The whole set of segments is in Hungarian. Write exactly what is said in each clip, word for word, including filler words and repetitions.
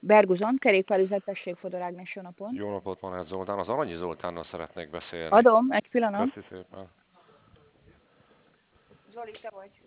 Berguzon, kerékpárüzlet, tessék, Fodor Ágnes, jó napot. Jó napot, Manát Zoltán. Az Aranyi Zoltánnal szeretnék beszélni. Adom, egy pillanat. Köszi szépen. Zoli, te vagy.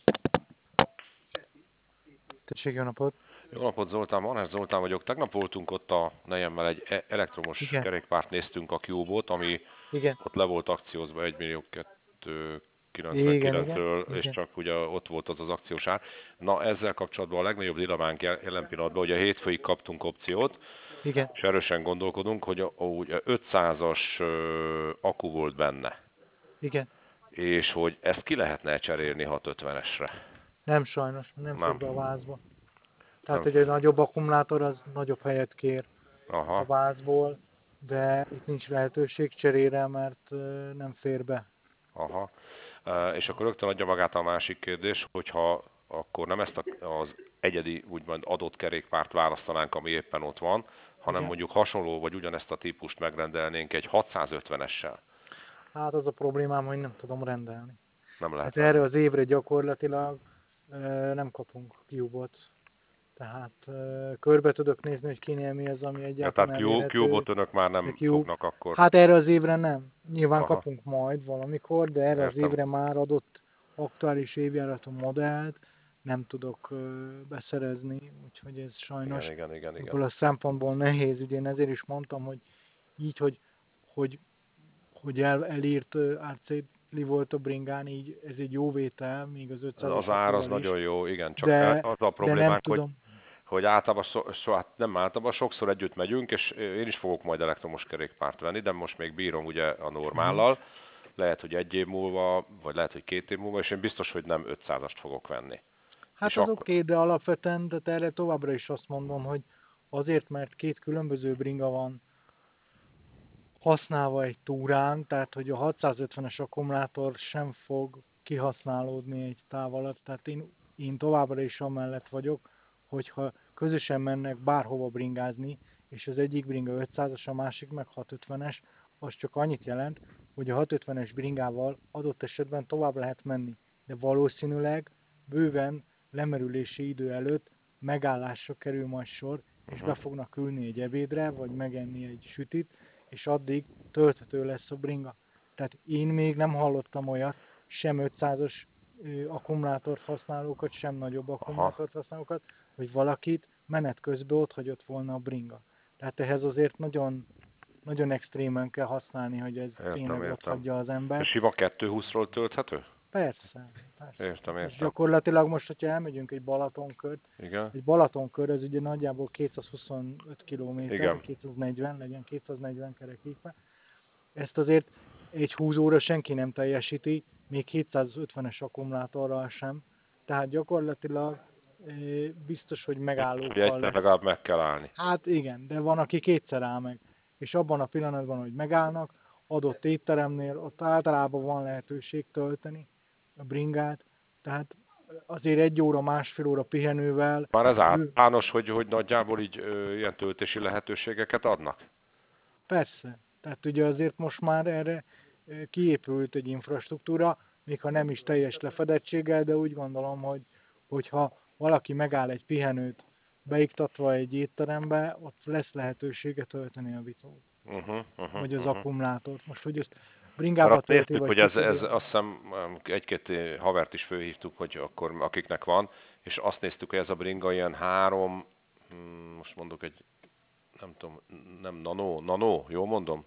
Tessék, jó napot. Jó napot, Zoltán. Manát Zoltán vagyok. Tegnap voltunk ott a nejemmel egy e- elektromos Igen. kerékpárt néztünk, a Cube-ot, ami Igen. ott le volt akciózva egy millió Igen, kilencvenkilencről, igen, és igen. csak ugye ott volt az az akciós ár. Na, ezzel kapcsolatban a legnagyobb dilemánk jel- jelen pillanatban, hogy a hétfőig kaptunk opciót, Igen. és erősen gondolkodunk, hogy a, a, ugye ötszázas ö, akku volt benne, Igen. és hogy ezt ki lehetne cserélni hatszázötvenesre. Nem sajnos, nem fér Nem. be a vázba. Tehát, Nem. hogy egy nagyobb akkumulátor az nagyobb helyet kér a Aha, vázból, de itt nincs lehetőség cserére, mert ö, nem fér be. aha. E, És akkor rögtön adja magát a másik kérdés, hogyha akkor nem ezt a- az egyedi, úgymond adott kerékpárt választanánk, ami éppen ott van, hanem Igen. mondjuk hasonló vagy ugyanezt a típust megrendelnénk egy hatszázötvenessel. Hát az a problémám, hogy nem tudom rendelni. Nem lehet Hát venni. erre az évre gyakorlatilag ö, nem kapunk Cube-ot. Tehát ö, körbe tudok nézni, hogy kinél mi az, ami Ja, egyáltalán tehát Cube- elérhető. Cube-ot önök már De nem Cube, fognak akkor. hát erre az évre nem. Nyilván Aha, kapunk majd valamikor, de erre az értem. évre már adott aktuális évjáratú modellt nem tudok ö, beszerezni, úgyhogy ez sajnos Igen, igen, igen, igen. ebből a szempontból nehéz. Ugye én ezért is mondtam, hogy így, hogy, hogy, hogy el, elírt ö, árcétli volt a bringán, így ez egy jó vétel, még az ötszázas Az ár az akúval is, nagyon jó, igen, csak de, az a de nem problémánk, hogy tudom. hogy általában, szó, szó, hát nem általában, sokszor együtt megyünk, és én is fogok majd elektromos kerékpárt venni, de most még bírom ugye a normállal. Lehet, hogy egy év múlva, vagy lehet, hogy két év múlva, és én biztos, hogy nem ötszázast fogok venni. Hát És az akkor, oké, okay, de alapvetően, tehát erre továbbra is azt mondom, hogy azért, mert két különböző bringa van használva egy túrán, tehát hogy a hatszázötvenes akkumulátor sem fog kihasználódni egy táv alatt, tehát én, én továbbra is amellett vagyok, hogyha közösen mennek bárhova bringázni, és az egyik bringa ötszázas, a másik meg hatszázötvenes, az csak annyit jelent, hogy a hatszázötvenes bringával adott esetben tovább lehet menni, de valószínűleg bőven lemerülési idő előtt megállásra kerül majd sor, és uh-huh. be fognak ülni egy ebédre, vagy megenni egy sütit, és addig tölthető lesz a bringa. Tehát én még nem hallottam olyat, sem ötszázas akkumulátort használókat, sem nagyobb akkumulátort használókat, hogy valakit menet közben ott hagyott volna a bringa. Tehát ehhez azért nagyon, nagyon extrémen kell használni, hogy ez Értem, tényleg ott értem. hagyja az ember. És sima kétszázhúszról tölthető? Persze, persze. Értem, És értem. gyakorlatilag most, hogyha elmegyünk egy Balatonkört, Igen, egy Balatonkör, ez ugye nagyjából kétszázhuszonöt kilométer, igen. kétszáznegyven, legyen kétszáznegyven kerekítve. Ezt azért egy húsz óra senki nem teljesíti, még hétszázötvenes akkumulátorral sem. Tehát gyakorlatilag eh, biztos, hogy Hogy megállókkal egyszer lesz. legalább meg kell állni. Hát igen, de van, aki kétszer áll meg. És abban a pillanatban, hogy megállnak, adott étteremnél, ott általában van lehetőség tölteni a bringát, tehát azért egy óra, másfél óra pihenővel. Már ez ő- általános, hogy, hogy nagyjából így ö, ilyen töltési lehetőségeket adnak? Persze, tehát ugye azért most már erre ö, kiépült egy infrastruktúra, még ha nem is teljes lefedettséggel, de úgy gondolom, hogy hogyha valaki megáll egy pihenőt, beiktatva egy étterembe, ott lesz lehetősége tölteni a vitót, Uh-huh, uh-huh, vagy az uh-huh. akkumulátort. Most, hogy ezt Mert bringába azt tölti, néztük, vagy hogy ez, ez kiszedi. azt hiszem egy-két havert is fölhívtuk, hogy akkor akiknek van, és azt néztük, hogy ez a bringa ilyen három, hm, most mondok egy, nem tudom, nem nano, nano, jól mondom?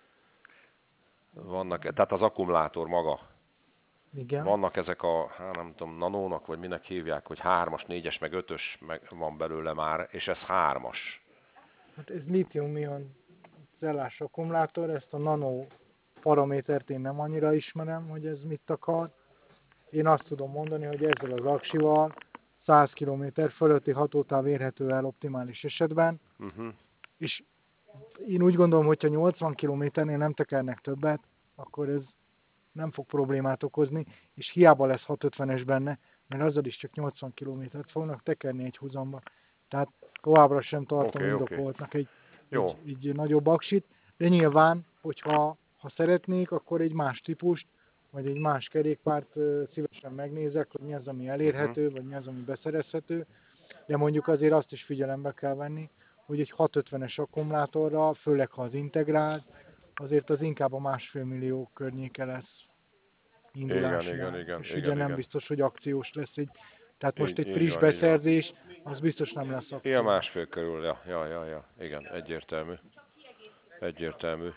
Vannak, tehát az akkumulátor maga. Igen. Vannak ezek a, hát nem tudom, nanónak, vagy minek hívják, hogy hármas, négyes, meg ötös meg van belőle már, és ez hármas. Hát ez lítium-ion cellás akkumulátor, ezt a nano paramétert én nem annyira ismerem, hogy ez mit akar. Én azt tudom mondani, hogy ezzel az aksival száz kilométer fölötti hatótáv érhető el optimális esetben, Uh-huh. és én úgy gondolom, hogyha nyolcvan kilométernél nem tekernek többet, akkor ez nem fog problémát okozni, és hiába lesz hatszázötvenes benne, mert azzal is csak nyolcvan kilométert fognak tekerni egy húzamba. Tehát továbbra sem tartom Oké, oké. indokoltnak egy, Jó. egy, egy nagyobb aksit, de nyilván, hogyha ha szeretnék, akkor egy más típust, vagy egy más kerékpárt ö, szívesen megnézek, hogy mi az, ami elérhető, vagy mi az, ami beszerezhető. de mondjuk azért azt is figyelembe kell venni, hogy egy hatszázötvenes akkumulátorra, főleg ha az integrált, azért az inkább a másfél millió környéke lesz indulási Igen, igen, ár. igen, És igen, ugye nem igen. biztos, hogy akciós lesz egy, tehát most Így, egy így friss van, így van. beszerzés, az biztos nem lesz Ilyen akciós. másfél körül, ja, ja, ja, ja. Igen, egyértelmű. Egyértelmű.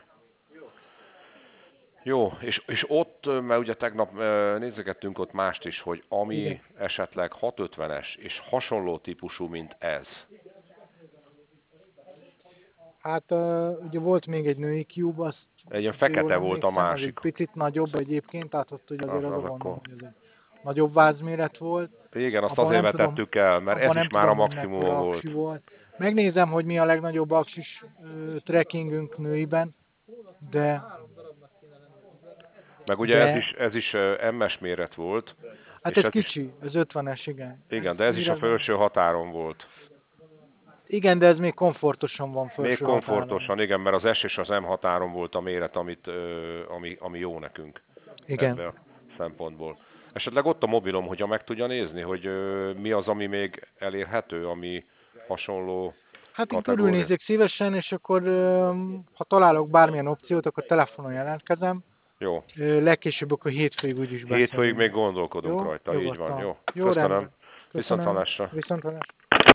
Jó, és, és ott, mert ugye tegnap ö, nézegettünk ott mást is, hogy ami Igen. esetleg hatszázötvenes és hasonló típusú, mint ez. Hát uh, ugye volt még egy női Cube, azt Egy ilyen ha jól fekete volt a emlékszem, az egy másik. picit nagyobb egyébként, tehát ott ugye azért Az, az a az gondom, akkor. hogy ez egy nagyobb vázméret volt. Igen, azt Abban azért nem tudom, vetettük el, mert abban ez nem is már a tudom, hogy maximum mekkora volt. aksi volt. Megnézem, hogy mi a legnagyobb aksis uh, trekkingünk nőiben, de, Meg ugye ez de is, ez is ö, em es méret volt, hát és ez ez is, kicsi, ez ötvenes, igen. igen, Ez de ez is a méretben- felső határon volt. Igen, de ez még komfortosan van Még felső határon. komfortosan, igen, mert az S és az M határon volt a méret, amit, ö, ami, ami jó nekünk Igen. ebből a szempontból. Esetleg ott a mobilom, hogyha meg tudja nézni, hogy ö, mi az, ami még elérhető, ami hasonló Hát én kategória. körülnézek szívesen, és akkor öm, ha találok bármilyen opciót, akkor telefonon jelentkezem. Jó, Ö, Legkésőbb akkor hétfőig úgyis beszélünk. hétfőig még gondolkodunk Jó? rajta, így van. Nyugodtan. Jó, Jó, köszönöm. rendben. Viszont Köszönöm. hallásra. Viszont hallásra.